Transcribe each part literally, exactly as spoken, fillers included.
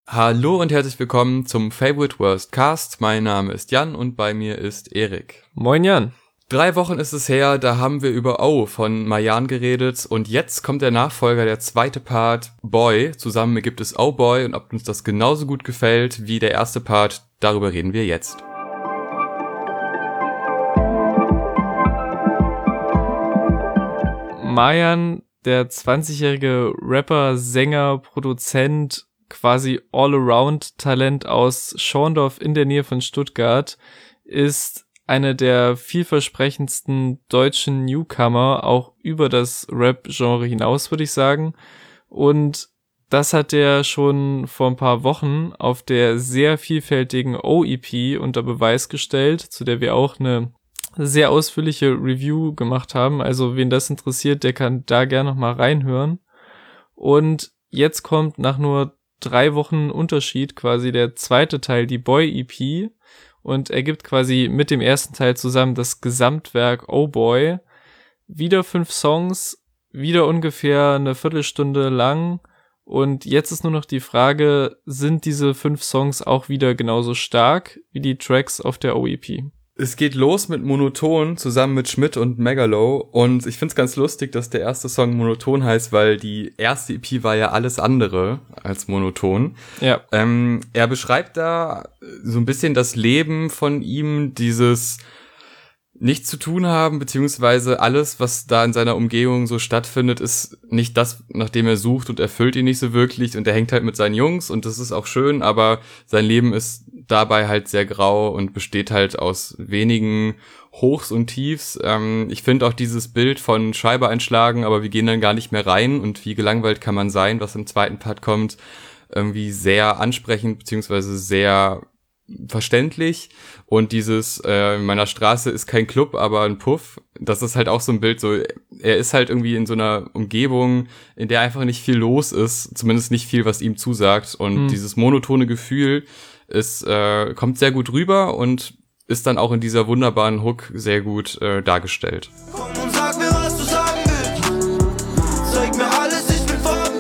Hallo und herzlich willkommen zum Favorite Worst Cast. Mein Name ist Jan und bei mir ist Erik. Moin Jan. Drei Wochen ist es her, da haben wir über O von Marjan geredet und jetzt kommt der Nachfolger, der zweite Part, Boy. Zusammen ergibt es Oh Boy und ob uns das genauso gut gefällt wie der erste Part, darüber reden wir jetzt. Marjan, der zwanzigjährige Rapper, Sänger, Produzent, quasi All-Around-Talent aus Schorndorf in der Nähe von Stuttgart, ist eine der vielversprechendsten deutschen Newcomer, auch über das Rap-Genre hinaus, würde ich sagen. Und das hat er schon vor ein paar Wochen auf der sehr vielfältigen O-E P unter Beweis gestellt, zu der wir auch eine sehr ausführliche Review gemacht haben. Also wen das interessiert, der kann da gerne noch mal reinhören. Und jetzt kommt nach nur drei Wochen Unterschied quasi der zweite Teil, die Boy-E P, und ergibt quasi mit dem ersten Teil zusammen das Gesamtwerk Oh Boy. Wieder fünf Songs, wieder ungefähr eine Viertelstunde lang, und jetzt ist nur noch die Frage, sind diese fünf Songs auch wieder genauso stark wie die Tracks auf der O-E P? Es geht los mit Monoton zusammen mit Schmidt und Megalo und ich find's ganz lustig, dass der erste Song Monoton heißt, weil die erste E P war ja alles andere als monoton. Ja. Ähm, er beschreibt da so ein bisschen das Leben von ihm, dieses nichts zu tun haben, beziehungsweise alles, was da in seiner Umgebung so stattfindet, ist nicht das, nach dem er sucht und erfüllt ihn nicht so wirklich und er hängt halt mit seinen Jungs und das ist auch schön, aber sein Leben ist dabei halt sehr grau und besteht halt aus wenigen Hochs und Tiefs. Ähm, ich finde auch dieses Bild von Scheibe einschlagen, aber wir gehen dann gar nicht mehr rein und wie gelangweilt kann man sein, was im zweiten Part kommt, irgendwie sehr ansprechend, beziehungsweise sehr verständlich. Und dieses äh, in meiner Straße ist kein Club, aber ein Puff, das ist halt auch so ein Bild, so er ist halt irgendwie in so einer Umgebung, in der einfach nicht viel los ist, zumindest nicht viel, was ihm zusagt, und hm. dieses monotone Gefühl ist äh, kommt sehr gut rüber und ist dann auch in dieser wunderbaren Hook sehr gut äh, dargestellt. Komm und sag mir, was du sagen willst. Zeig mir alles, ich bin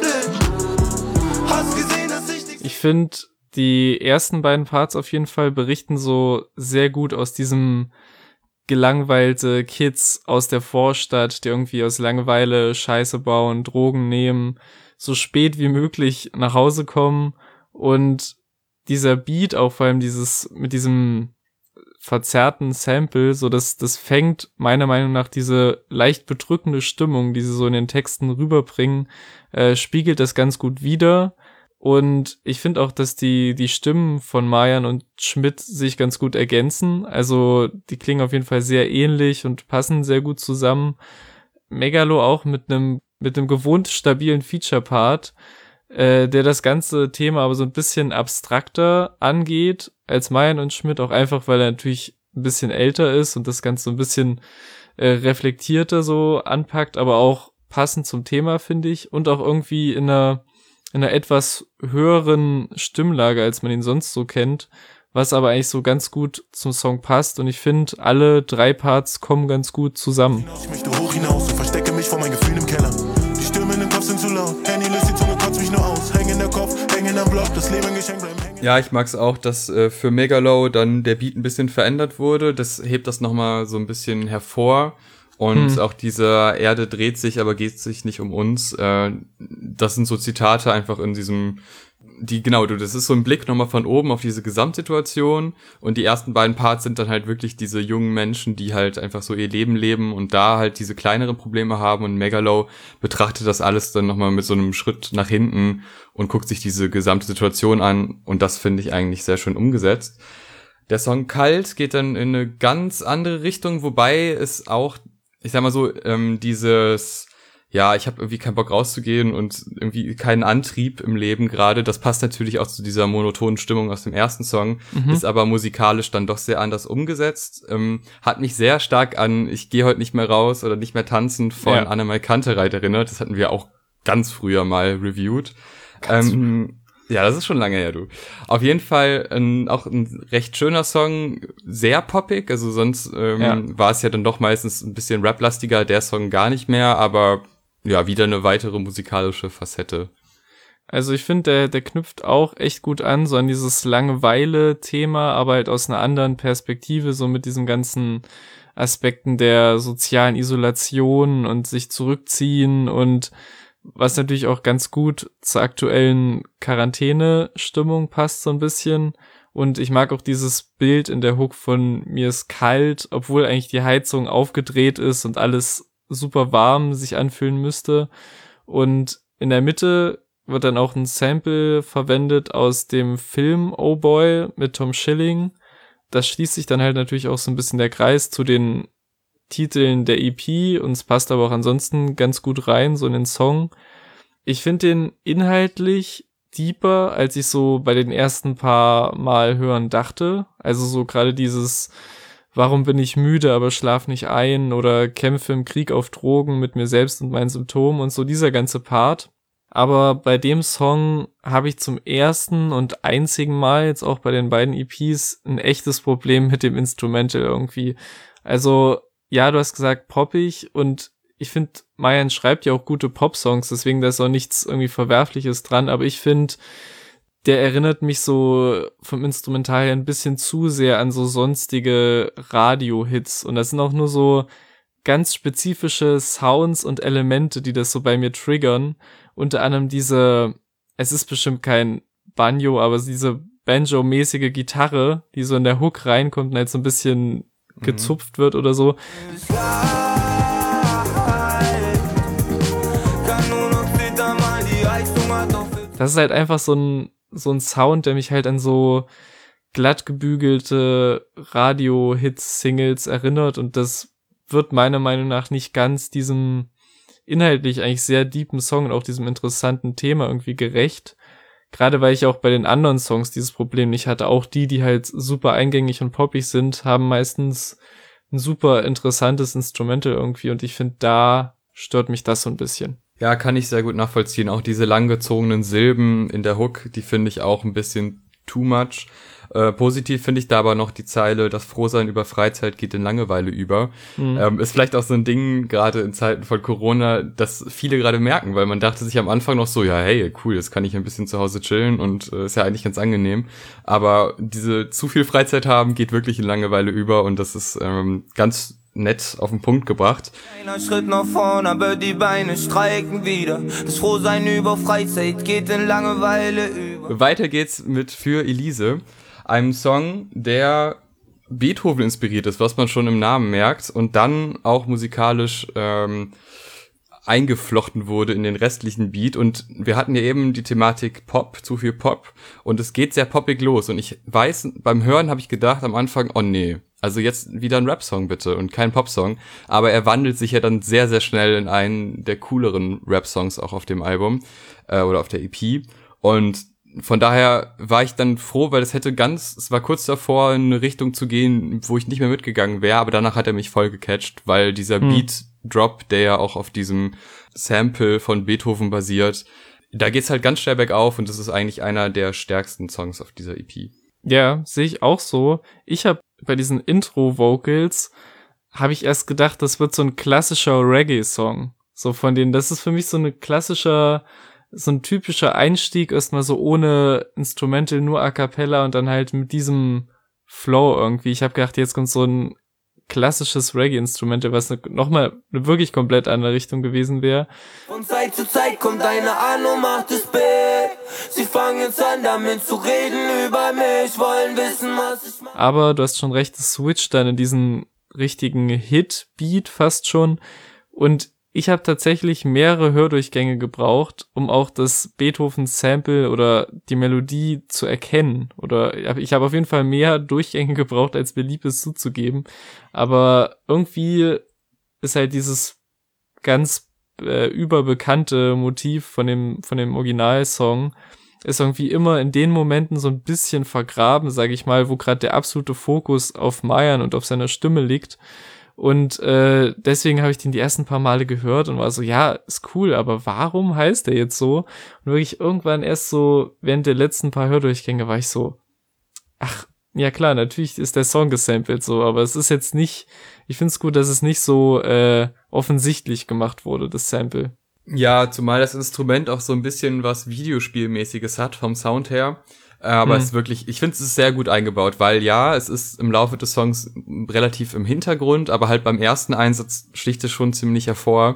farbenblind. Hast gesehen, dass ich dich... Ich finde, die ersten beiden Parts auf jeden Fall berichten so sehr gut aus diesem gelangweilte Kids aus der Vorstadt, die irgendwie aus Langeweile Scheiße bauen, Drogen nehmen, so spät wie möglich nach Hause kommen, und dieser Beat, auch vor allem dieses mit diesem verzerrten Sample, so dass das fängt meiner Meinung nach diese leicht bedrückende Stimmung, die sie so in den Texten rüberbringen, äh, spiegelt das ganz gut wider. Und ich finde auch, dass die die Stimmen von Marjan und Schmidt sich ganz gut ergänzen. Also die klingen auf jeden Fall sehr ähnlich und passen sehr gut zusammen. Megalo auch mit einem mit einem gewohnt stabilen Feature-Part, äh, der das ganze Thema aber so ein bisschen abstrakter angeht als Marjan und Schmidt, auch einfach, weil er natürlich ein bisschen älter ist und das Ganze so ein bisschen äh, reflektierter so anpackt, aber auch passend zum Thema, finde ich, und auch irgendwie in einer in einer etwas höheren Stimmlage, als man ihn sonst so kennt, was aber eigentlich so ganz gut zum Song passt, und ich finde, alle drei Parts kommen ganz gut zusammen. Ich möchte hoch hinaus und verstecke mich vor meinen Gefühlen im Keller. Die Stimmen im Kopf sind zu laut, Handy löst die Zunge, kotzt mich nur aus. Häng in der Kopf, häng in am Block, das Leben geschenkt bleiben hängen. Ja, ich mag's auch, dass äh, für Megalo dann der Beat ein bisschen verändert wurde. Das hebt das nochmal so ein bisschen hervor. Und hm. auch dieser Erde dreht sich, aber geht sich nicht um uns. Äh, das sind so Zitate einfach in diesem, die, genau, du, das ist so ein Blick nochmal von oben auf diese Gesamtsituation. Und die ersten beiden Parts sind dann halt wirklich diese jungen Menschen, die halt einfach so ihr Leben leben und da halt diese kleineren Probleme haben. Und Megalo betrachtet das alles dann nochmal mit so einem Schritt nach hinten und guckt sich diese gesamte Situation an. Und das finde ich eigentlich sehr schön umgesetzt. Der Song Kalt geht dann in eine ganz andere Richtung, wobei es auch, ich sag mal so, ähm, dieses, ja, ich habe irgendwie keinen Bock rauszugehen und irgendwie keinen Antrieb im Leben gerade, das passt natürlich auch zu dieser monotonen Stimmung aus dem ersten Song, mhm. ist aber musikalisch dann doch sehr anders umgesetzt, ähm, hat mich sehr stark an Ich gehe heute nicht mehr raus oder nicht mehr tanzen von ja. Annemai Kantereit erinnert, das hatten wir auch ganz früher mal reviewed. Ähm, ja, das ist schon lange her, du. Auf jeden Fall ein, auch ein recht schöner Song, sehr poppig, also sonst ähm, ja. war es ja dann doch meistens ein bisschen raplastiger, der Song gar nicht mehr, aber ja, wieder eine weitere musikalische Facette. Also ich finde, der, der knüpft auch echt gut an, so an dieses Langeweile-Thema, aber halt aus einer anderen Perspektive, so mit diesen ganzen Aspekten der sozialen Isolation und sich zurückziehen und was natürlich auch ganz gut zur aktuellen Quarantäne-Stimmung passt so ein bisschen. Und ich mag auch dieses Bild in der Hook von mir ist kalt, obwohl eigentlich die Heizung aufgedreht ist und alles super warm sich anfühlen müsste. Und in der Mitte wird dann auch ein Sample verwendet aus dem Film Oh Boy mit Tom Schilling. Das schließt sich dann halt natürlich auch so ein bisschen der Kreis zu den Titeln der E P und es passt aber auch ansonsten ganz gut rein, so in den Song. Ich finde den inhaltlich deeper, als ich so bei den ersten paar Mal hören dachte. Also so gerade dieses Warum bin ich müde, aber schlaf nicht ein oder kämpfe im Krieg auf Drogen mit mir selbst und meinen Symptomen und so dieser ganze Part. Aber bei dem Song habe ich zum ersten und einzigen Mal jetzt auch bei den beiden E Ps ein echtes Problem mit dem Instrumental irgendwie. Also ja, du hast gesagt poppig und ich finde, Mayan schreibt ja auch gute Pop-Songs, deswegen da ist auch nichts irgendwie Verwerfliches dran, aber ich finde, der erinnert mich so vom Instrumental her ein bisschen zu sehr an so sonstige Radio-Hits und das sind auch nur so ganz spezifische Sounds und Elemente, die das so bei mir triggern. Unter anderem diese, es ist bestimmt kein Banjo, aber diese Banjo-mäßige Gitarre, die so in der Hook reinkommt und halt so ein bisschen gezupft wird oder so. Das ist halt einfach so ein, so ein Sound, der mich halt an so glatt gebügelte Radio-Hits-Singles erinnert und das wird meiner Meinung nach nicht ganz diesem inhaltlich eigentlich sehr deepen Song und auch diesem interessanten Thema irgendwie gerecht. Gerade weil ich auch bei den anderen Songs dieses Problem nicht hatte. Auch die, die halt super eingängig und poppig sind, haben meistens ein super interessantes Instrumental irgendwie und ich finde, da stört mich das so ein bisschen. Ja, kann ich sehr gut nachvollziehen. Auch diese langgezogenen Silben in der Hook, die finde ich auch ein bisschen too much. Äh, positiv finde ich da aber noch die Zeile, das Frohsein über Freizeit geht in Langeweile über. Mhm. Ähm, ist vielleicht auch so ein Ding, gerade in Zeiten von Corona, das viele gerade merken, weil man dachte sich am Anfang noch so, ja, hey, cool, jetzt kann ich ein bisschen zu Hause chillen und äh, ist ja eigentlich ganz angenehm. Aber diese zu viel Freizeit haben, geht wirklich in Langeweile über und das ist ähm, ganz nett auf den Punkt gebracht. Einer Schritt nach vorn, aber die Beine streiken wieder. Das Frohsein über Freizeit geht in Langeweile über. Weiter geht's mit Für Elise, einem Song, der Beethoven inspiriert ist, was man schon im Namen merkt und dann auch musikalisch ähm, eingeflochten wurde in den restlichen Beat und wir hatten ja eben die Thematik Pop, zu viel Pop und es geht sehr poppig los und ich weiß, beim Hören habe ich gedacht am Anfang, oh nee, also jetzt wieder ein Rap-Song bitte und kein Pop-Song, aber er wandelt sich ja dann sehr, sehr schnell in einen der cooleren Rap-Songs auch auf dem Album äh, oder auf der E P und von daher war ich dann froh, weil es hätte ganz, es war kurz davor, in eine Richtung zu gehen, wo ich nicht mehr mitgegangen wäre, aber danach hat er mich voll gecatcht, weil dieser hm. Beat-Drop, der ja auch auf diesem Sample von Beethoven basiert, da geht's halt ganz schnell bergauf und das ist eigentlich einer der stärksten Songs auf dieser E P. Ja, sehe ich auch so. Ich habe bei diesen Intro-Vocals, habe ich erst gedacht, das wird so ein klassischer Reggae-Song. So von denen, das ist für mich so eine klassischer, so ein typischer Einstieg, erstmal so ohne Instrumental, nur A Cappella und dann halt mit diesem Flow irgendwie. Ich habe gedacht, jetzt kommt so ein klassisches Reggae-Instrumental, was ne, nochmal eine wirklich komplett andere Richtung gewesen wäre. Von Zeit zu Zeit kommt eine an und macht es Bild. Sie fangen jetzt an, damit zu reden über mich, wollen wissen, was ich mache. Aber du hast schon recht, es switcht dann in diesen richtigen Hit-Beat fast schon. Und ich habe tatsächlich mehrere Hördurchgänge gebraucht, um auch das Beethoven-Sample oder die Melodie zu erkennen. Oder ich habe auf jeden Fall mehr Durchgänge gebraucht, als mir lieb ist zuzugeben. Aber irgendwie ist halt dieses ganz äh, überbekannte Motiv von dem von dem Originalsong ist irgendwie immer in den Momenten so ein bisschen vergraben, sage ich mal, wo gerade der absolute Fokus auf Mayan und auf seiner Stimme liegt. Und äh, deswegen habe ich den die ersten paar Male gehört und war so, ja, ist cool, aber warum heißt der jetzt so? Und wirklich irgendwann erst so während der letzten paar Hördurchgänge war ich so, ach, ja klar, natürlich ist der Song gesampelt so, aber es ist jetzt nicht, ich finde es gut, dass es nicht so äh, offensichtlich gemacht wurde, das Sample. Ja, zumal das Instrument auch so ein bisschen was Videospielmäßiges hat vom Sound her. Aber hm. es ist wirklich, ich finde, es ist sehr gut eingebaut, weil ja, es ist im Laufe des Songs relativ im Hintergrund, aber halt beim ersten Einsatz sticht es schon ziemlich hervor.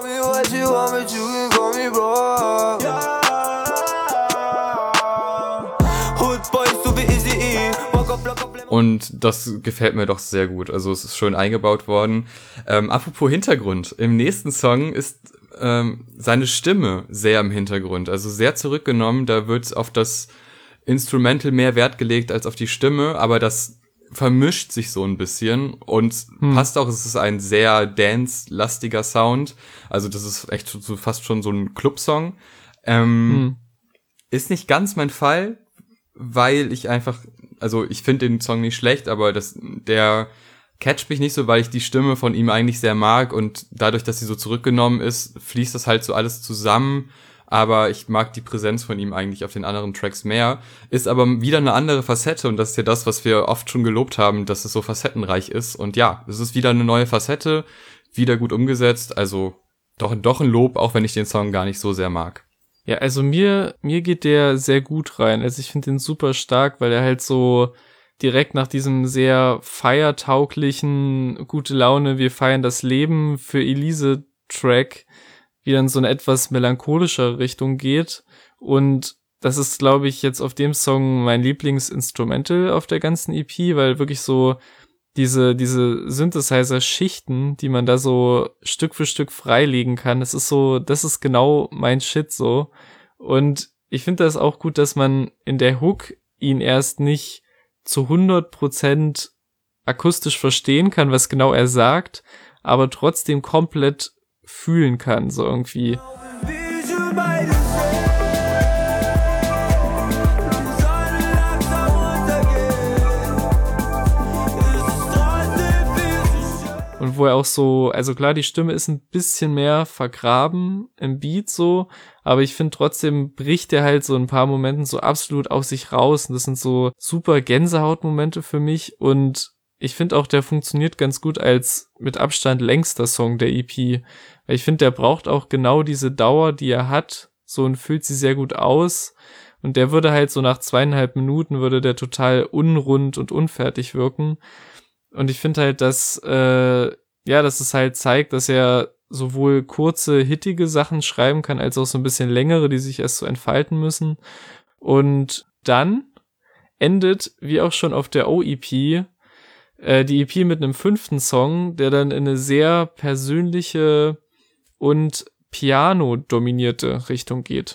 Und das gefällt mir doch sehr gut. Also es ist schön eingebaut worden. Ähm, apropos Hintergrund. Im nächsten Song ist ähm, seine Stimme sehr im Hintergrund. Also sehr zurückgenommen. Da wird auf das Instrumental mehr Wert gelegt als auf die Stimme. Aber das vermischt sich so ein bisschen. Und hm. passt auch, es ist ein sehr dance-lastiger Sound. Also das ist echt so, fast schon so ein Clubsong. Ähm, hm. Ist nicht ganz mein Fall, weil ich einfach... Also ich finde den Song nicht schlecht, aber das, der catcht mich nicht so, weil ich die Stimme von ihm eigentlich sehr mag und dadurch, dass sie so zurückgenommen ist, fließt das halt so alles zusammen, aber ich mag die Präsenz von ihm eigentlich auf den anderen Tracks mehr. Ist aber wieder eine andere Facette und das ist ja das, was wir oft schon gelobt haben, dass es so facettenreich ist und ja, es ist wieder eine neue Facette, wieder gut umgesetzt, also doch, doch ein Lob, auch wenn ich den Song gar nicht so sehr mag. Ja, also mir mir geht der sehr gut rein. Also ich finde den super stark, weil er halt so direkt nach diesem sehr feiertauglichen, gute Laune, wir feiern das Leben für Elise-Track wieder in so eine etwas melancholischer Richtung geht. Und das ist, glaube ich, jetzt auf dem Song mein Lieblingsinstrumental auf der ganzen E P, weil wirklich so diese diese Synthesizer-Schichten, die man da so Stück für Stück freilegen kann, das ist so, das ist genau mein Shit so. Und ich finde das auch gut, dass man in der Hook ihn erst nicht zu hundert Prozent akustisch verstehen kann, was genau er sagt, aber trotzdem komplett fühlen kann, so irgendwie. Und wo er auch so, also klar, die Stimme ist ein bisschen mehr vergraben im Beat so, aber ich finde trotzdem bricht er halt so ein paar Momenten so absolut aus sich raus und das sind so super Gänsehautmomente für mich und ich finde auch, der funktioniert ganz gut als mit Abstand längster Song der E P, weil ich finde, der braucht auch genau diese Dauer, die er hat, so und füllt sie sehr gut aus und der würde halt so nach zweieinhalb Minuten würde der total unrund und unfertig wirken. Und ich finde halt, dass, äh, ja, dass es halt zeigt, dass er sowohl kurze, hittige Sachen schreiben kann, als auch so ein bisschen längere, die sich erst so entfalten müssen. Und dann endet, wie auch schon auf der O E P, äh, die E P mit einem fünften Song, der dann in eine sehr persönliche und Piano-dominierte Richtung geht.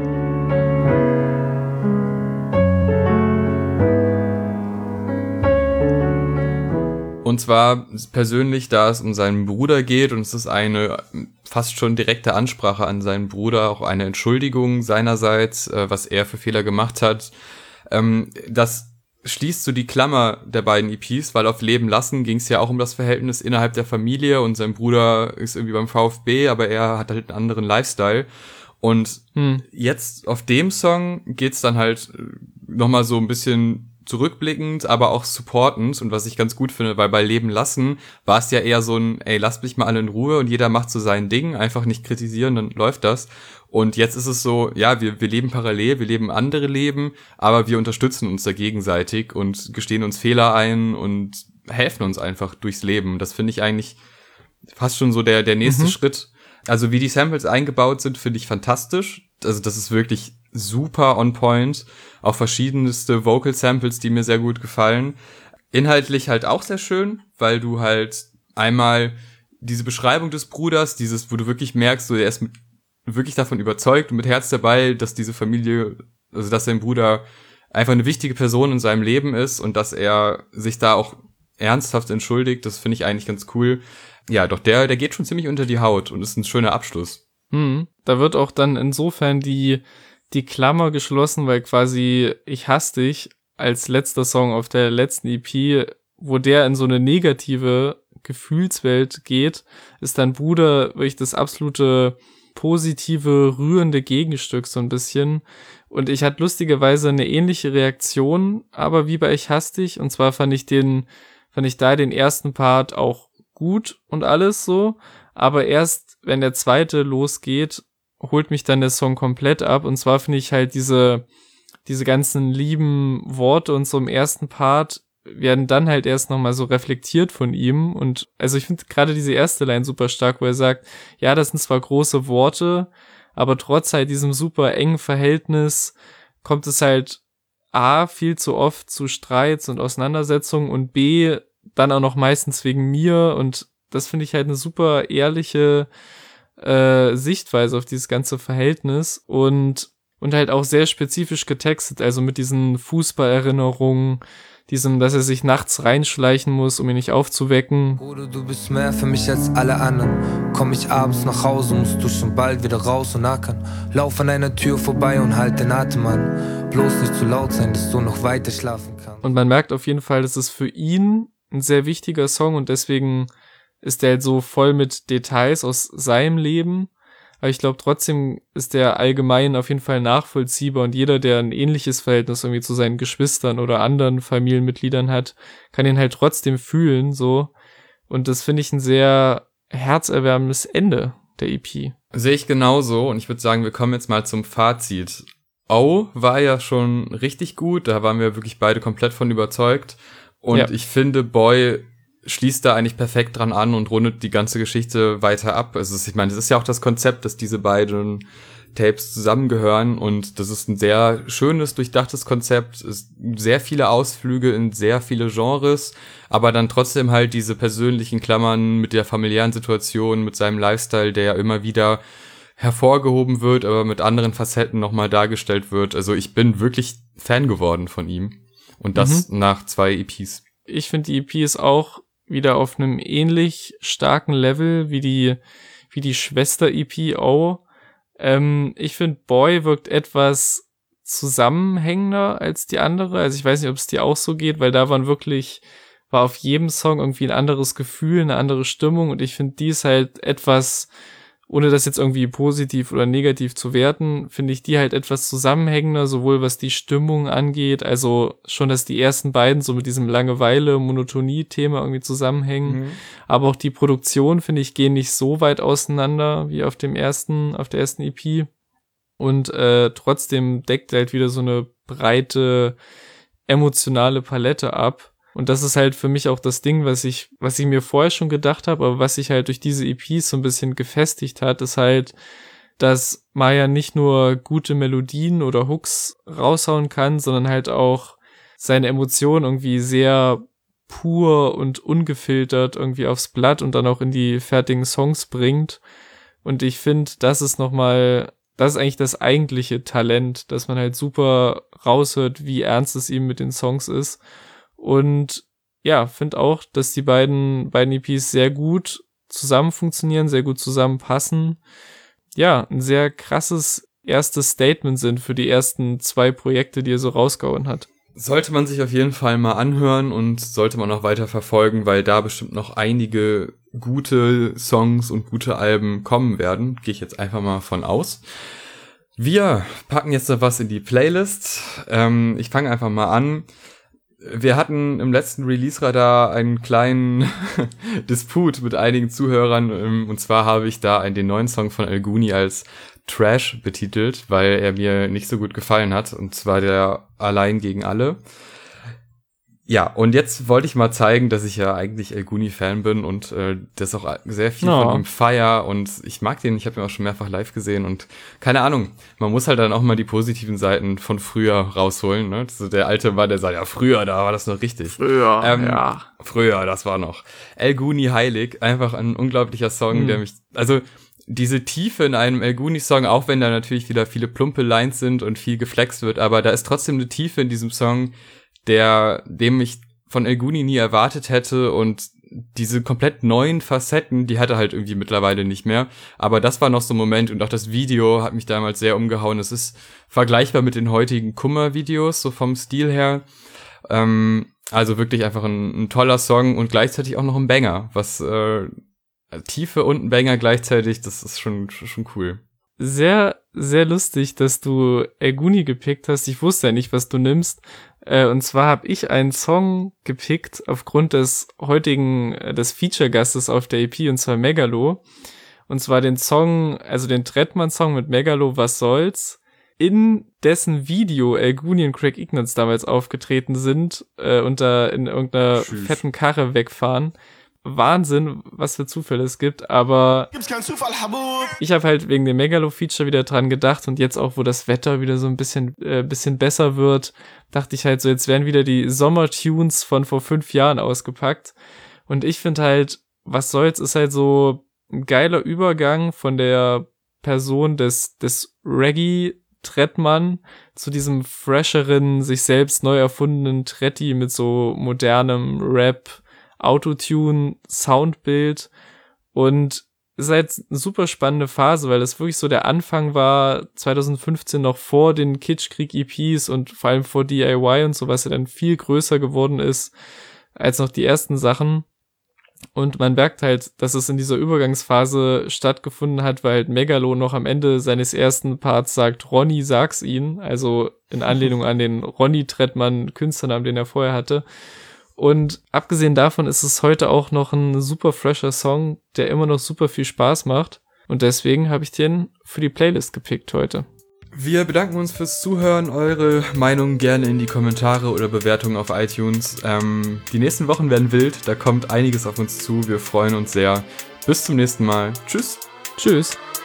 Und zwar persönlich, da es um seinen Bruder geht und es ist eine fast schon direkte Ansprache an seinen Bruder, auch eine Entschuldigung seinerseits, äh, was er für Fehler gemacht hat. Ähm, das schließt so die Klammer der beiden E Ps, weil auf Leben lassen ging es ja auch um das Verhältnis innerhalb der Familie und sein Bruder ist irgendwie beim VfB, aber er hat halt einen anderen Lifestyle. Und hm. jetzt auf dem Song geht's dann halt nochmal so ein bisschen zurückblickend, aber auch supportend und was ich ganz gut finde, weil bei Leben lassen war es ja eher so ein, ey, lasst mich mal alle in Ruhe und jeder macht so sein Ding, einfach nicht kritisieren, dann läuft das. Und jetzt ist es so, ja, wir wir leben parallel, wir leben andere Leben, aber wir unterstützen uns da gegenseitig und gestehen uns Fehler ein und helfen uns einfach durchs Leben. Das finde ich eigentlich fast schon so der der nächste mhm. Schritt. Also wie die Samples eingebaut sind, finde ich fantastisch. Also das ist wirklich super on point. Auch verschiedenste Vocal Samples, die mir sehr gut gefallen. Inhaltlich halt auch sehr schön, weil du halt einmal diese Beschreibung des Bruders, dieses, wo du wirklich merkst, so er ist mit, wirklich davon überzeugt und mit Herz dabei, dass diese Familie, also dass sein Bruder einfach eine wichtige Person in seinem Leben ist und dass er sich da auch ernsthaft entschuldigt. Das finde ich eigentlich ganz cool. Ja, doch der, der geht schon ziemlich unter die Haut und ist ein schöner Abschluss. Hm, da wird auch dann insofern die die Klammer geschlossen, weil quasi Ich hasse dich als letzter Song auf der letzten E P, wo der in so eine negative Gefühlswelt geht, ist dein Bruder wirklich das absolute positive, rührende Gegenstück so ein bisschen. Und ich hatte lustigerweise eine ähnliche Reaktion, aber wie bei Ich hasse dich. Und zwar fand ich den, fand ich da den ersten Part auch gut und alles so, aber erst wenn der zweite losgeht, holt mich dann der Song komplett ab. Und zwar finde ich halt diese, diese ganzen lieben Worte und so im ersten Part werden dann halt erst nochmal so reflektiert von ihm. Und also ich finde gerade diese erste Line super stark, wo er sagt, ja, das sind zwar große Worte, aber trotz halt diesem super engen Verhältnis kommt es halt A, viel zu oft zu Streits und Auseinandersetzungen und B, dann auch noch meistens wegen mir. Und das finde ich halt eine super ehrliche äh, Sichtweise auf dieses ganze Verhältnis und und halt auch sehr spezifisch getextet, also mit diesen Fußballerinnerungen, diesem, dass er sich nachts reinschleichen muss, um ihn nicht aufzuwecken. Bruder, du bist mehr für mich als alle anderen. Komm ich abends nach Hause, musst du schon bald wieder raus und ackern. Lauf an einer Tür vorbei und halt den Atem an. Bloß nicht zu laut sein, dass du noch weiter schlafen kannst. Und man merkt auf jeden Fall, das ist für ihn ein sehr wichtiger Song und deswegen ist der halt so voll mit Details aus seinem Leben. Aber ich glaube, trotzdem ist der allgemein auf jeden Fall nachvollziehbar und jeder, der ein ähnliches Verhältnis irgendwie zu seinen Geschwistern oder anderen Familienmitgliedern hat, kann ihn halt trotzdem fühlen, so. Und das finde ich ein sehr herzerwärmendes Ende der E P. Sehe ich genauso und ich würde sagen, wir kommen jetzt mal zum Fazit. Oh war ja schon richtig gut, da waren wir wirklich beide komplett von überzeugt. Und ja. Ich finde, Boy schließt da eigentlich perfekt dran an und rundet die ganze Geschichte weiter ab. Also ich meine, das ist ja auch das Konzept, dass diese beiden Tapes zusammengehören und das ist ein sehr schönes, durchdachtes Konzept, ist sehr viele Ausflüge in sehr viele Genres, aber dann trotzdem halt diese persönlichen Klammern mit der familiären Situation, mit seinem Lifestyle, der ja immer wieder hervorgehoben wird, aber mit anderen Facetten nochmal dargestellt wird. Also ich bin wirklich Fan geworden von ihm und das mhm. nach zwei E Ps. Ich finde, die E P ist auch wieder auf einem ähnlich starken Level wie die wie die Schwester-E P O. Ähm, ich finde, Boy wirkt etwas zusammenhängender als die andere. Also ich weiß nicht, ob es dir auch so geht, weil da waren wirklich, war auf jedem Song irgendwie ein anderes Gefühl, eine andere Stimmung und ich finde, die ist halt etwas, ohne das jetzt irgendwie positiv oder negativ zu werten, finde ich die halt etwas zusammenhängender, sowohl was die Stimmung angeht, also schon, dass die ersten beiden so mit diesem Langeweile-Monotonie-Thema irgendwie zusammenhängen, mhm. aber auch die Produktion, finde ich, gehen nicht so weit auseinander wie auf dem ersten, auf der ersten E P und äh, trotzdem deckt halt wieder so eine breite emotionale Palette ab. Und das ist halt für mich auch das Ding, was ich, was ich mir vorher schon gedacht habe, aber was sich halt durch diese E Ps so ein bisschen gefestigt hat, ist halt, dass Maya nicht nur gute Melodien oder Hooks raushauen kann, sondern halt auch seine Emotionen irgendwie sehr pur und ungefiltert irgendwie aufs Blatt und dann auch in die fertigen Songs bringt. Und ich finde, das ist nochmal, das ist eigentlich das eigentliche Talent, dass man halt super raushört, wie ernst es ihm mit den Songs ist. Und ja, finde auch, dass die beiden, beiden E Ps sehr gut zusammen funktionieren, sehr gut zusammenpassen. Ja, ein sehr krasses erstes Statement sind für die ersten zwei Projekte, die er so rausgehauen hat. Sollte man sich auf jeden Fall mal anhören und sollte man auch weiter verfolgen, weil da bestimmt noch einige gute Songs und gute Alben kommen werden. Gehe ich jetzt einfach mal von aus. Wir packen jetzt noch was in die Playlist. Ähm, ich fange einfach mal an. Wir hatten im letzten Release-Radar einen kleinen Disput mit einigen Zuhörern, und zwar habe ich da den neuen Song von Elguni als Trash betitelt, weil er mir nicht so gut gefallen hat, und zwar der Allein gegen alle. Ja, und jetzt wollte ich mal zeigen, dass ich ja eigentlich Elguni-Fan bin und äh, das auch sehr viel ja. von ihm feier und ich mag den, ich habe ihn auch schon mehrfach live gesehen und keine Ahnung, man muss halt dann auch mal die positiven Seiten von früher rausholen, ne? So der alte Mann, der sagt, ja früher, da war das noch richtig. Früher, ähm, ja. Früher, das war noch. Elguni heilig, einfach ein unglaublicher Song, mhm. der mich, also diese Tiefe in einem Elguni-Song, auch wenn da natürlich wieder viele plumpe Lines sind und viel geflext wird, aber da ist trotzdem eine Tiefe in diesem Song, der, dem ich von Elguni nie erwartet hätte und diese komplett neuen Facetten, die hat er halt irgendwie mittlerweile nicht mehr. Aber das war noch so ein Moment und auch das Video hat mich damals sehr umgehauen. Es ist vergleichbar mit den heutigen Kummer-Videos, so vom Stil her. Ähm, also wirklich einfach ein, ein toller Song und gleichzeitig auch noch ein Banger, was äh, Tiefe und ein Banger gleichzeitig, das ist schon schon cool. Sehr, sehr lustig, dass du Elguni gepickt hast. Ich wusste ja nicht, was du nimmst. Äh, und zwar habe ich einen Song gepickt aufgrund des heutigen, des Feature-Gastes auf der E P, und zwar Megalo. Und zwar den Song, also den Trettmann-Song mit Megalo, Was soll's, in dessen Video Elguni und Craig Ignatz damals aufgetreten sind äh, und da in irgendeiner Tschüss. fetten Karre wegfahren. Wahnsinn, was für Zufälle es gibt, aber Gibt's keinen Zufall, Habub. Ich habe halt wegen dem Megalo-Feature wieder dran gedacht und jetzt auch, wo das Wetter wieder so ein bisschen äh, bisschen besser wird, dachte ich halt so, jetzt werden wieder die Sommertunes von vor fünf Jahren ausgepackt und ich finde halt, was soll's, ist halt so ein geiler Übergang von der Person des des Reggae-Trettmann zu diesem fresheren, sich selbst neu erfundenen Tretti mit so modernem Rap, Autotune, Soundbild und es ist halt eine super spannende Phase, weil das wirklich so der Anfang war, zwanzig fünfzehn noch vor den Kitschkrieg-E Ps und vor allem vor D I Y und so, was ja dann viel größer geworden ist als noch die ersten Sachen. Und man merkt halt, dass es in dieser Übergangsphase stattgefunden hat, weil halt Megalo noch am Ende seines ersten Parts sagt, Ronny, sag's ihn, also in Anlehnung an den Ronny Trettmann Künstlernamen, den er vorher hatte. Und abgesehen davon ist es heute auch noch ein super fresher Song, der immer noch super viel Spaß macht. Und deswegen habe ich den für die Playlist gepickt heute. Wir bedanken uns fürs Zuhören. Eure Meinung gerne in die Kommentare oder Bewertungen auf iTunes. Ähm, die nächsten Wochen werden wild. Da kommt einiges auf uns zu. Wir freuen uns sehr. Bis zum nächsten Mal. Tschüss. Tschüss.